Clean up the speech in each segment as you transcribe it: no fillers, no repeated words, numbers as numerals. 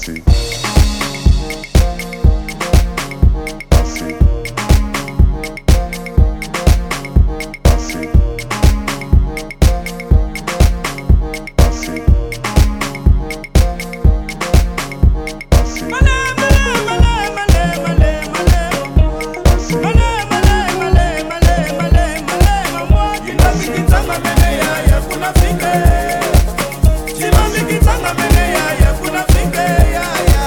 Simami kitanga mene ya kuna fike ya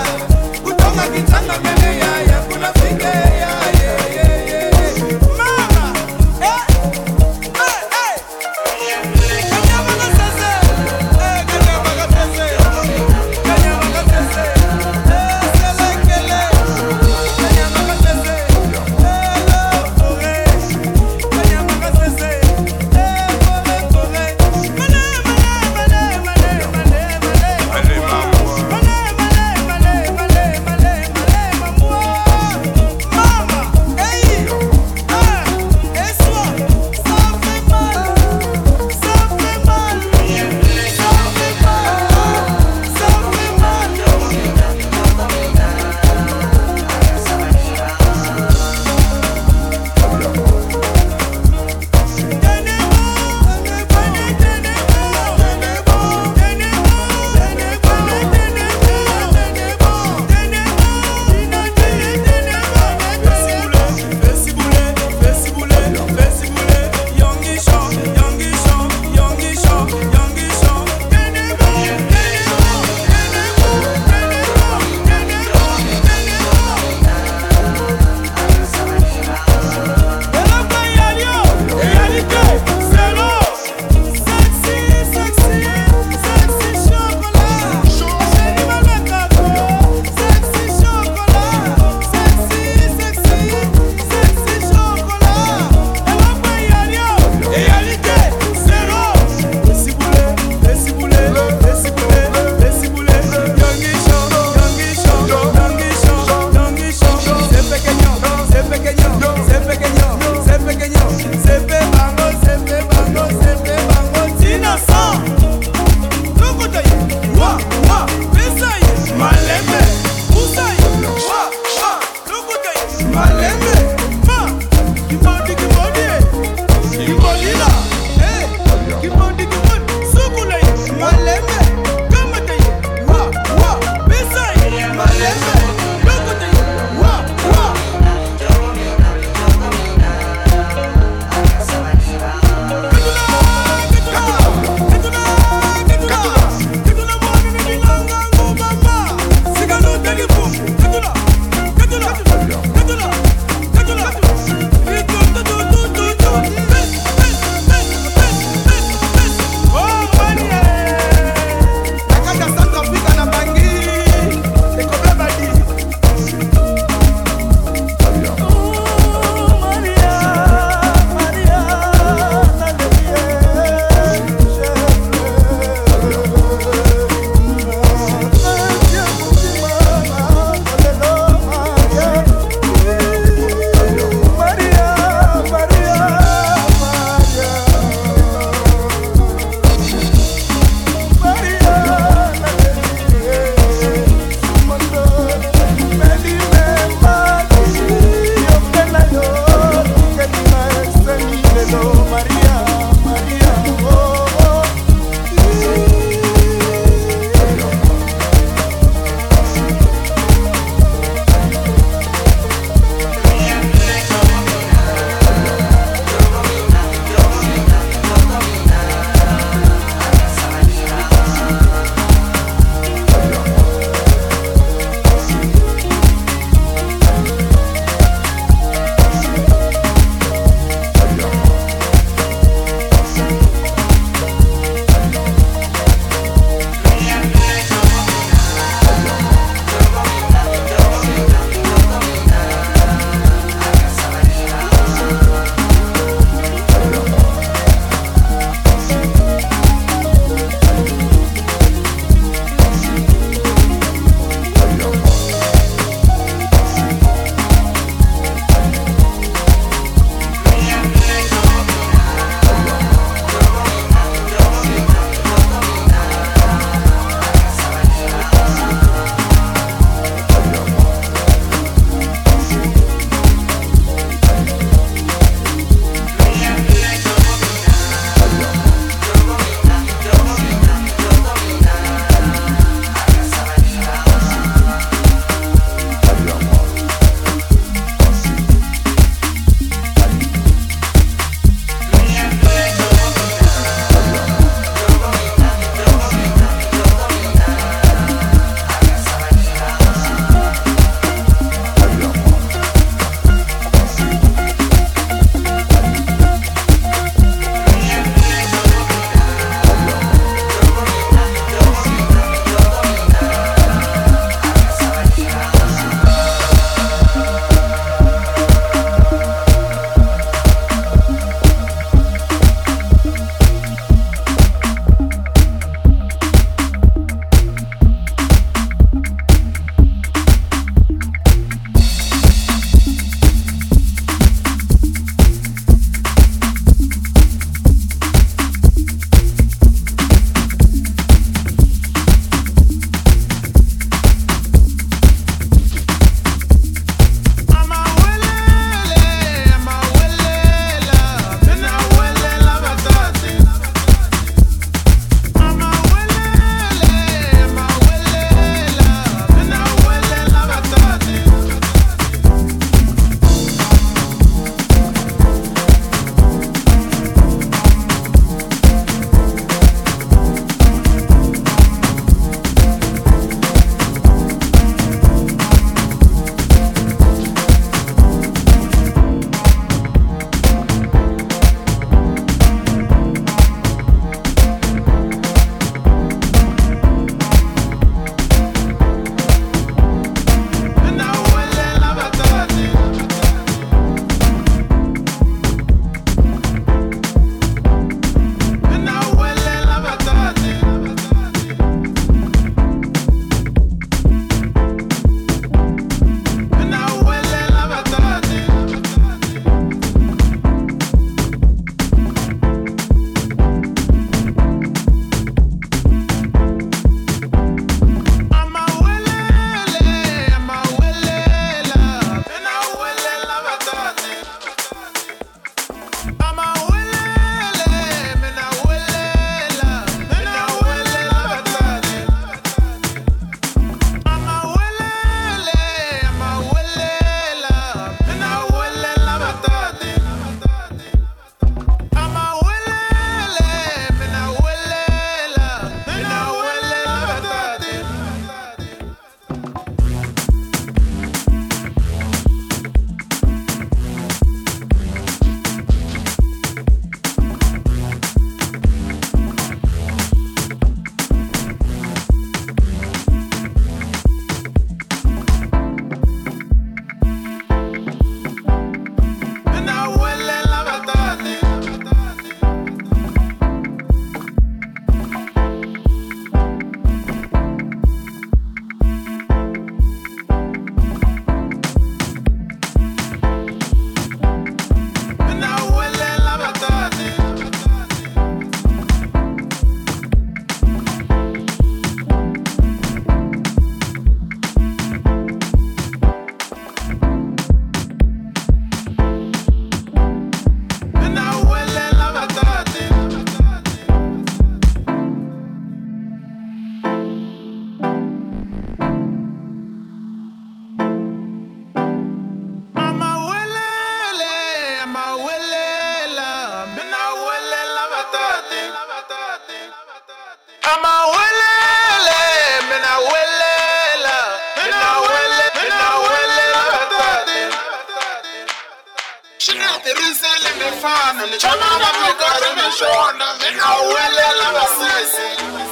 Shinati risele mefana ni chama na mekare meshona mena wele la basese.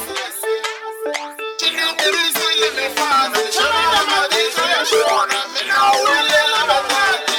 Shinati risele mefana ni chama na madisa meshona mena wele la batati.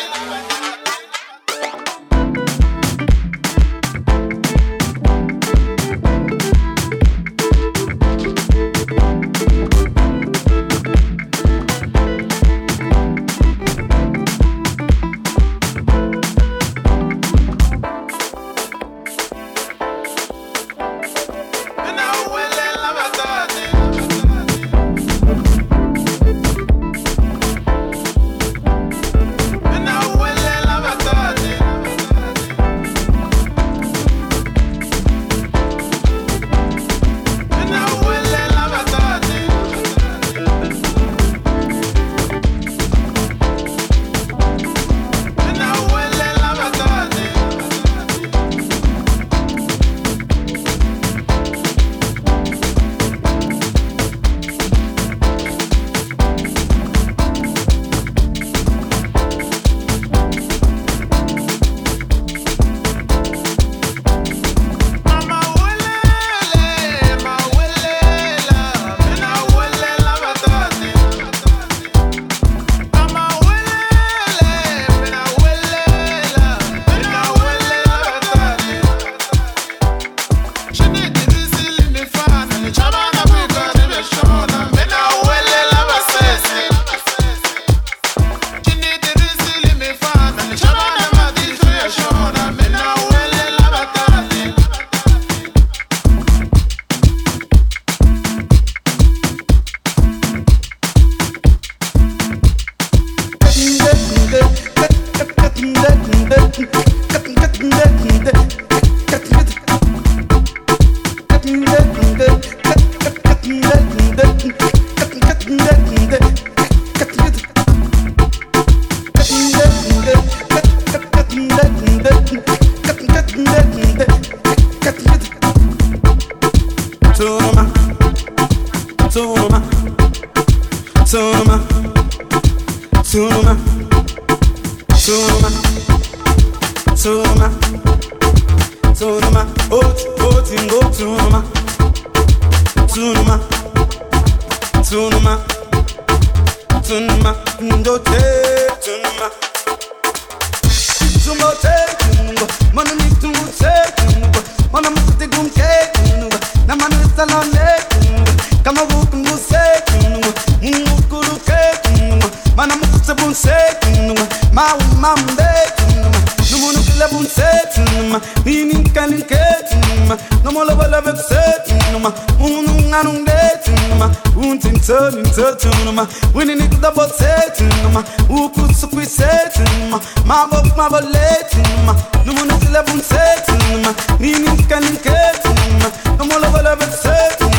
Winning it double setting, who could squeeze setting, my book, my balleting, no one is 11 setting, meaning can getting, no more level of setting,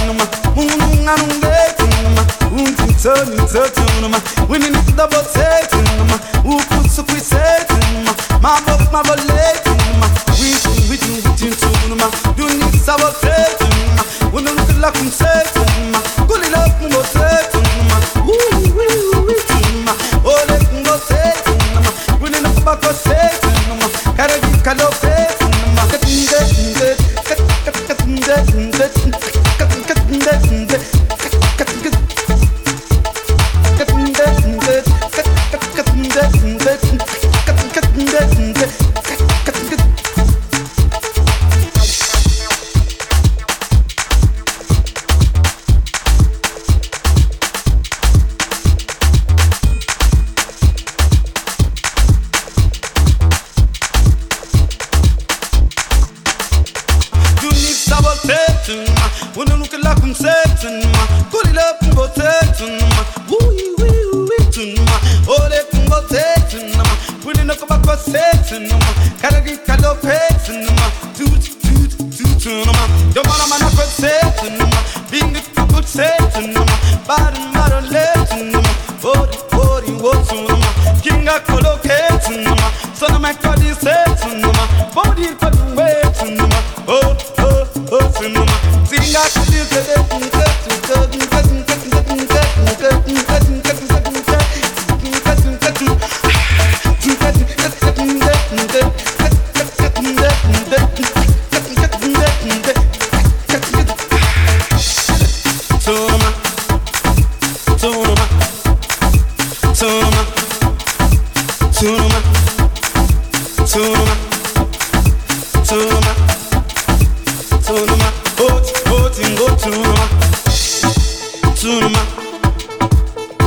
winning it double setting, who could squeeze setting, my book, my balleting, within, doing it sabotating, when I look like I'm setting, pull it up, no setting.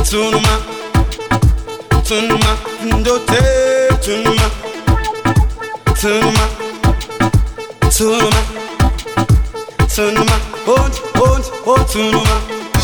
Tunuma, tunuma, ndote, tunuma, tunuma, tunuma, tunuma, oh, tunuma.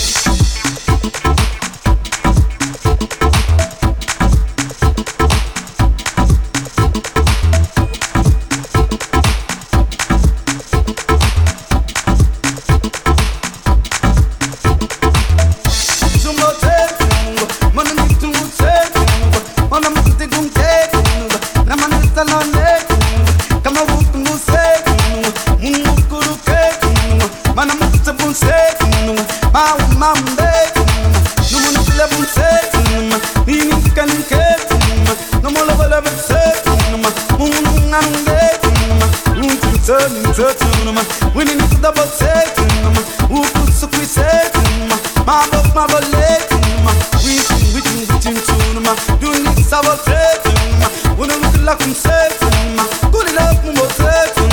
Winning is double Satan, who puts a quiz Satan, my book, my ballet, within, doing this about Satan, when I look like I'm Satan, good enough, I'm Satan,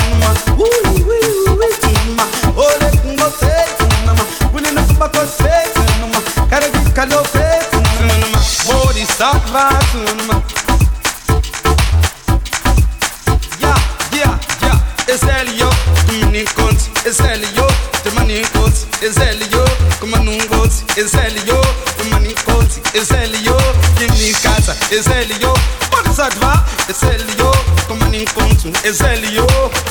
oh, let me go Satan, winning up back on Satan, gotta be Kalo Satan, body start back, it's Elio, money counts, it's Elio, the money counts, it's Elio, come on, counts, it's Elio, the money counts, it's Elio, give me casa, it's Elio, what is that va? It's Elio, come on, counts, it's Elio.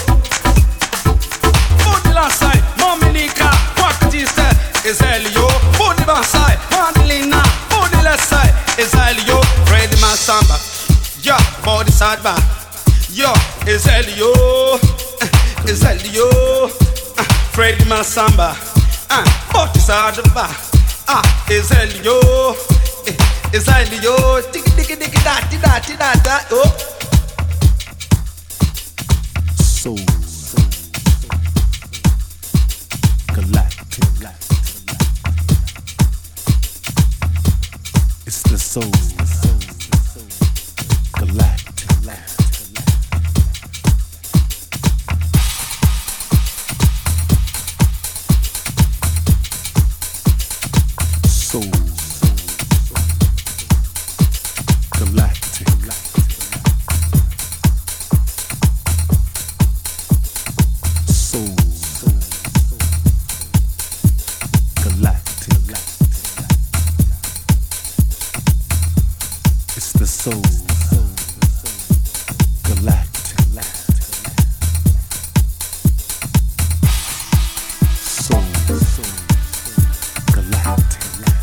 Body last side, Mominica, Wakatista, it's Elio, body last side, Mandelina, body left side, it's Elio, ready my samba, yeah, body side back, yo, it's Elio. It's Elio, Freddy Masamba, Otis Adaba, it's Elio, it's Elio, diggy da, oh. Soul, galactic, it's the soul, galactic. Soul, galactic, soul, galactic, it's the soul, galactic, soul, galactic.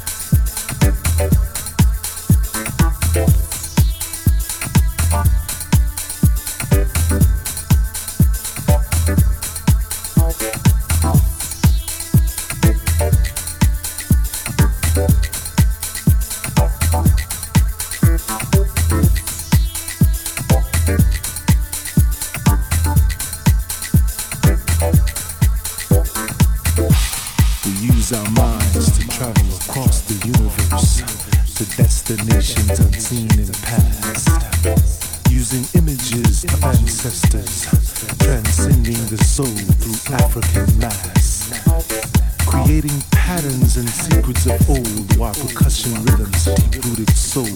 Our minds to travel across the universe to destinations unseen in the past, using images of ancestors, transcending the soul through African mass, creating patterns and secrets of old while percussion rhythms deep-rooted soul.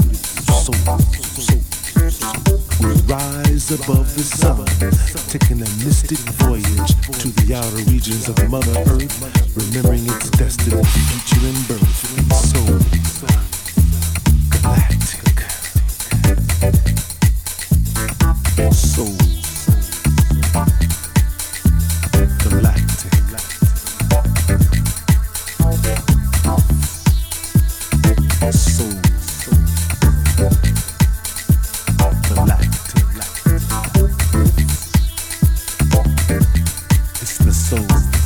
We rise above the sun, taking a mystic voyage to the outer regions of Mother Earth, remembering its destiny, future and birth, and soul. Galactic. Soul. Galactic. Soul. It's the soul,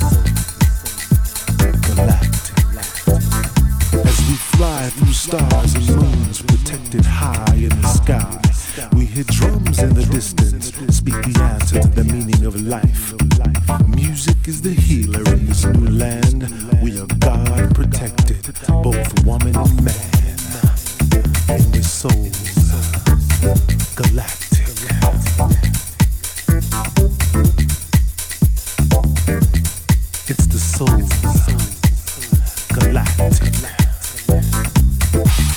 galactic. As we fly through stars and moons, protected high in the sky, we hear drums in the distance speak the answer to the meaning of life. Music is the healer in this new land. We are God protected, both woman and man. In the soul, galactic. It's the soul, galactic.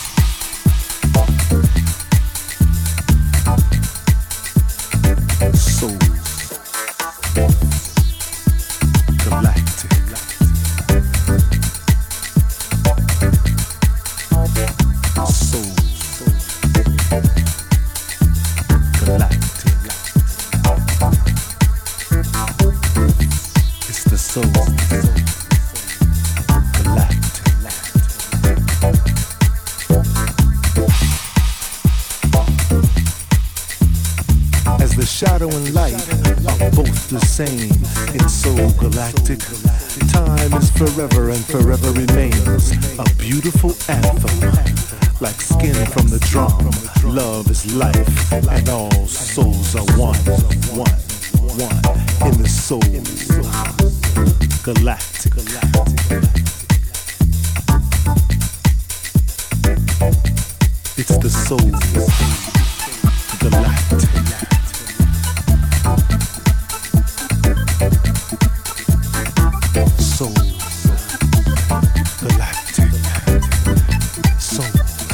shadow and light are both the same. It's so galactic. Time is forever and forever remains a beautiful anthem. Like skin from the drum, love is life, and all souls are one in the soul. Galactic. It's the soul. Galactic. Soul. Galactic. Soul.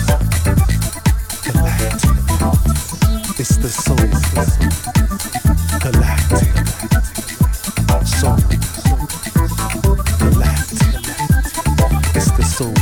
Galactic. It's the soul. Galactic. Soul. Galactic. It's the soul.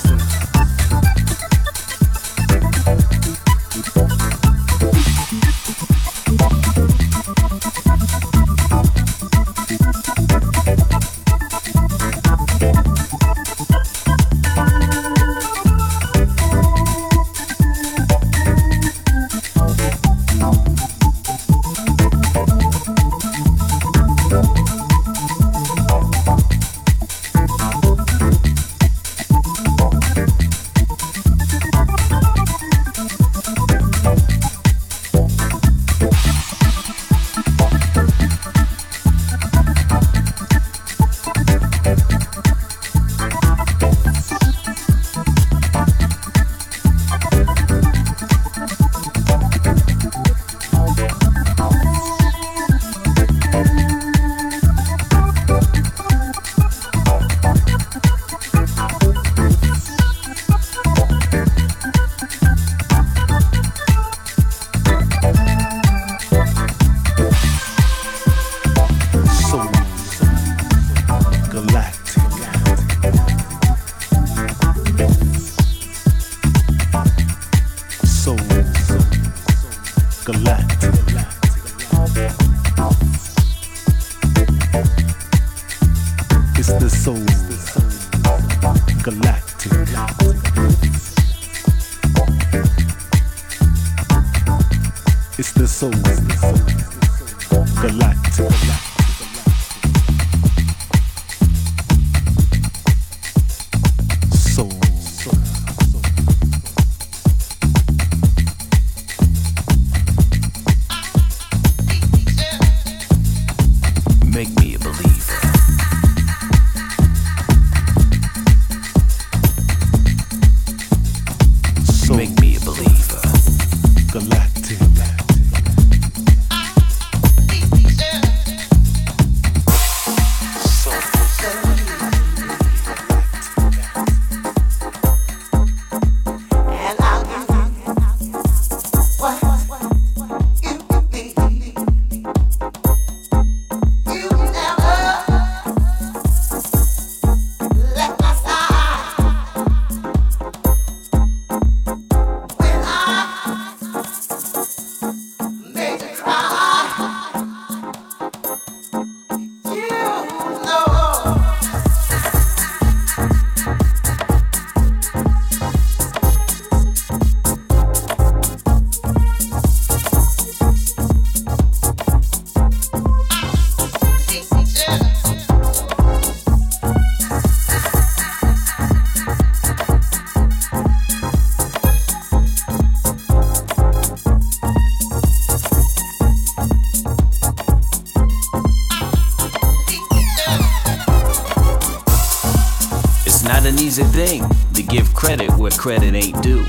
Easy thing to give credit where credit ain't due.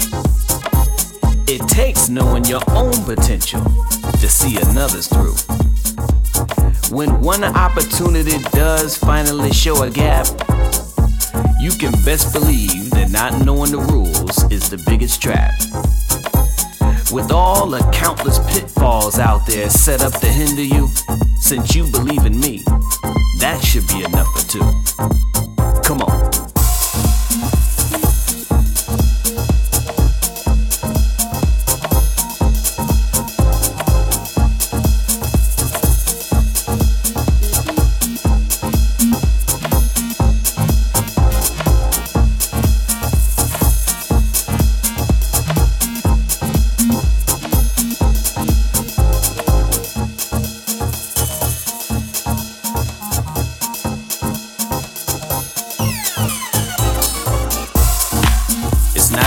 It takes knowing your own potential to see another's through. When one opportunity does finally show a gap, you can best believe that not knowing the rules is the biggest trap. With all the countless pitfalls out there set up to hinder you, since you believe in me, that should be enough for two. Come on.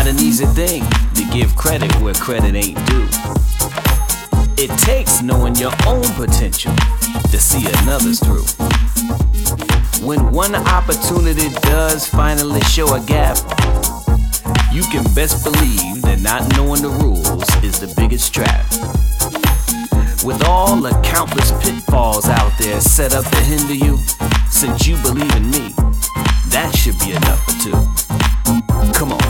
not an easy thing to give credit where credit ain't due. It takes knowing your own potential to see another's through. When one opportunity does finally show a gap, you can best believe that not knowing the rules is the biggest trap. With all the countless pitfalls out there set up to hinder you, since you believe in me, that should be enough for two. Come on.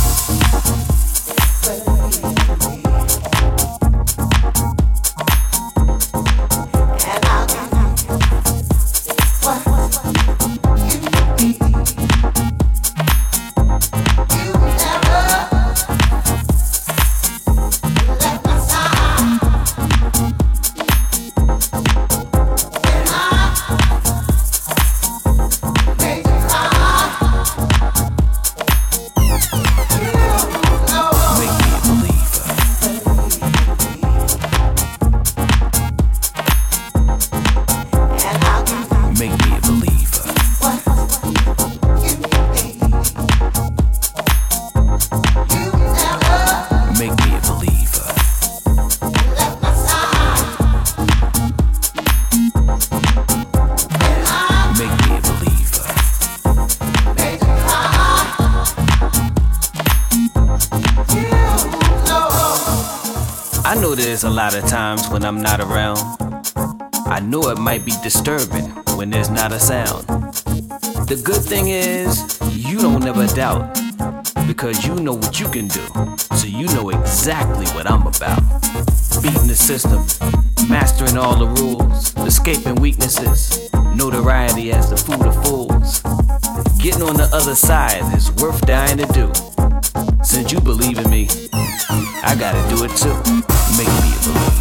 I know there's a lot of times when I'm not around. I know it might be disturbing when there's not a sound. The good thing is, you don't ever doubt, because you know what you can do, so you know exactly what I'm about. Beating the system, mastering all the rules, escaping weaknesses, notoriety as the food of fools. Getting on the other side is worth dying to do. Since you believe in me, I gotta do it too. Make me believe.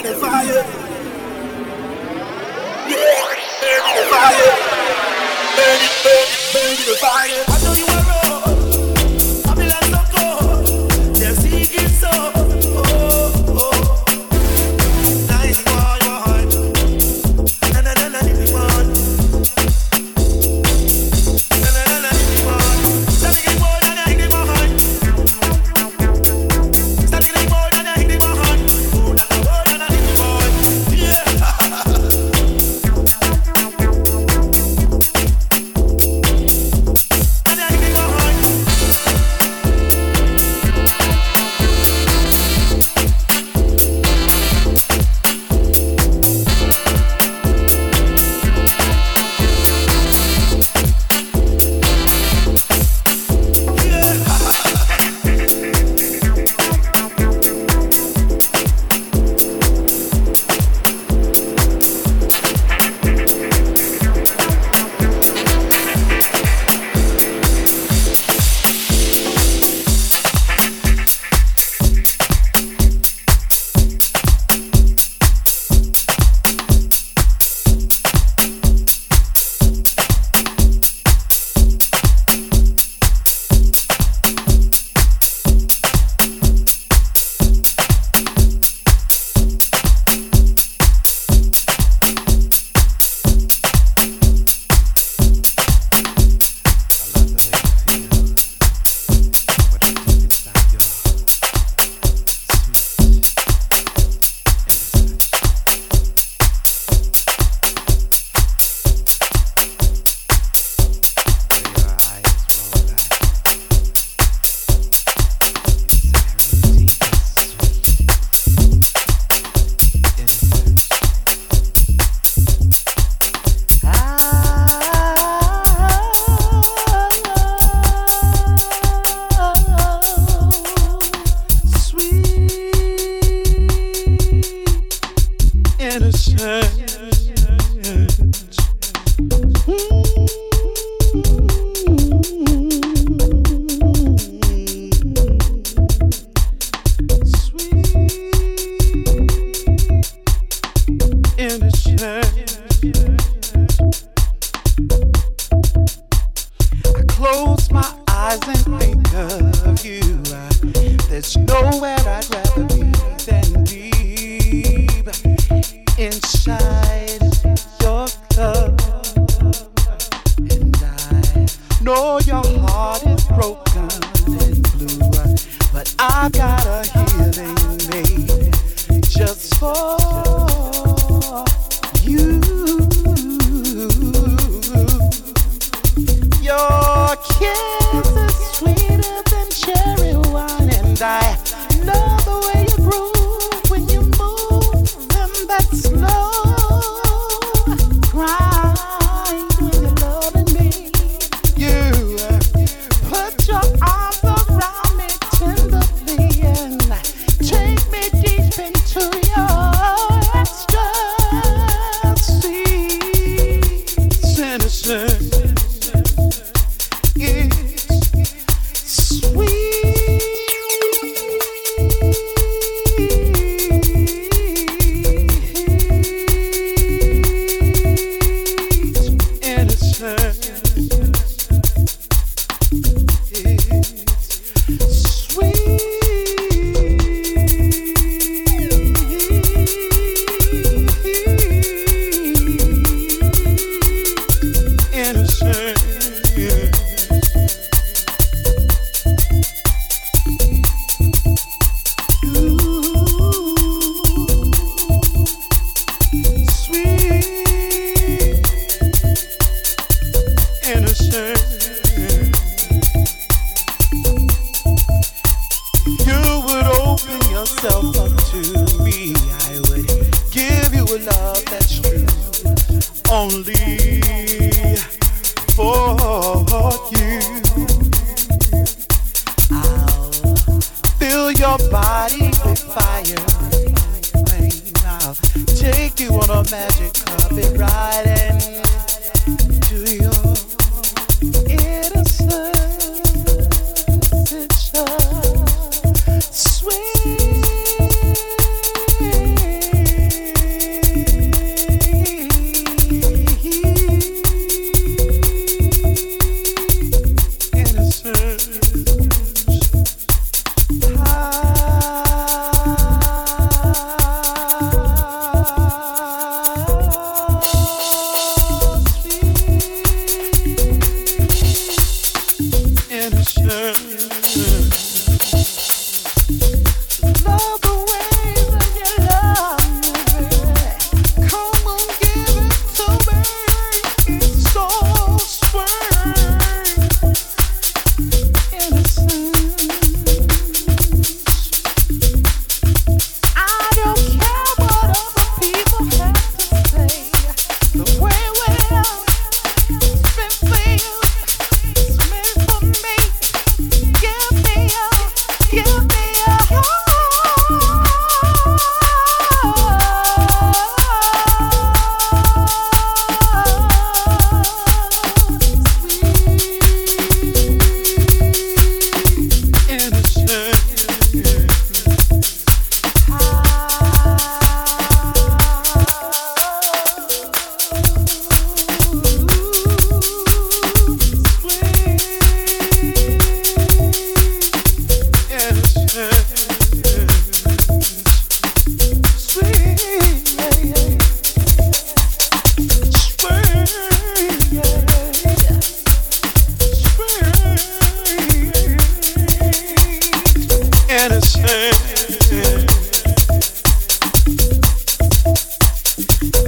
the fire. Yeah, baby, the fire. Baby, the fire. I know you are wrong. I feel like so cold. They're seeking so. Nice for your heart. Na na na na, this one. Na na na na, this one. Something more than I think my heart. Something more than I think my heart. Oh, na na more than I think my heart. Yeah.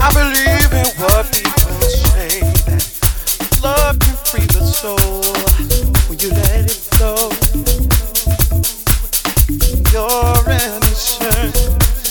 I believe in what people say, that love can free the soul when you let it flow. You're innocent.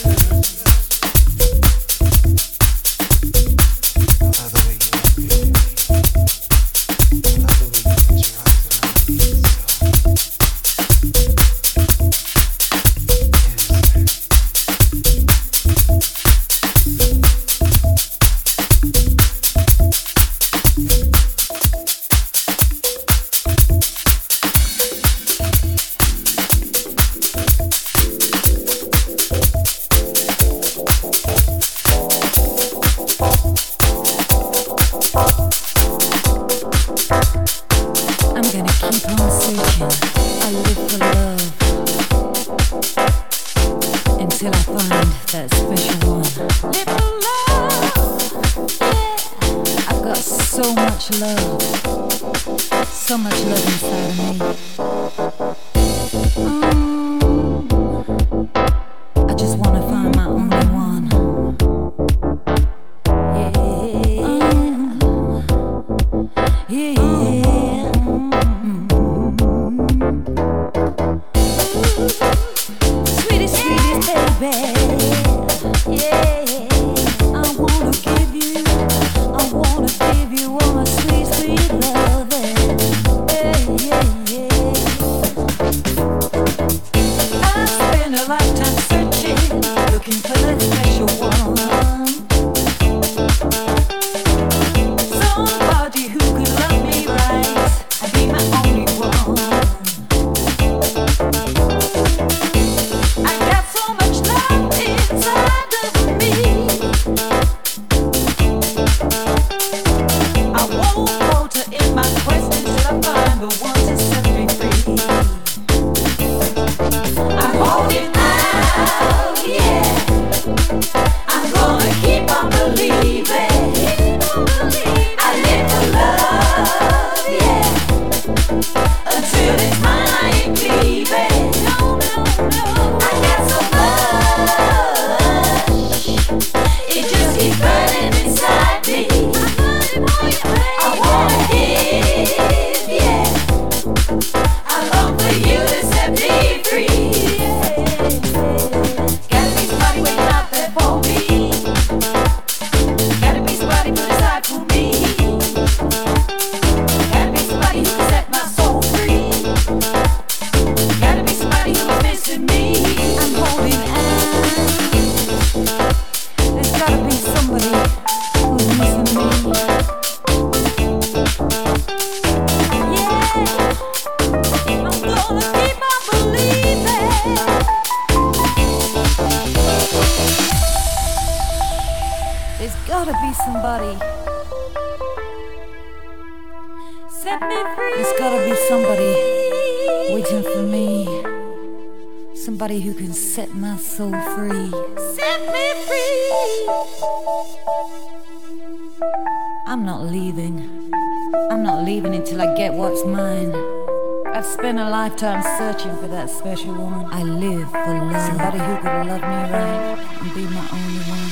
Lifetime searching for that special one. I live for love. Somebody who could love me right and be my only one.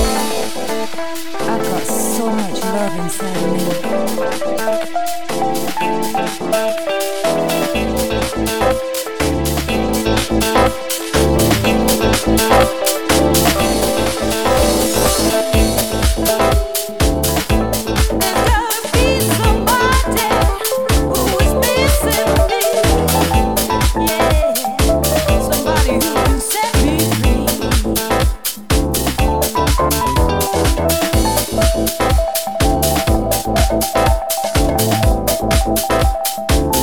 I've got so much love inside me.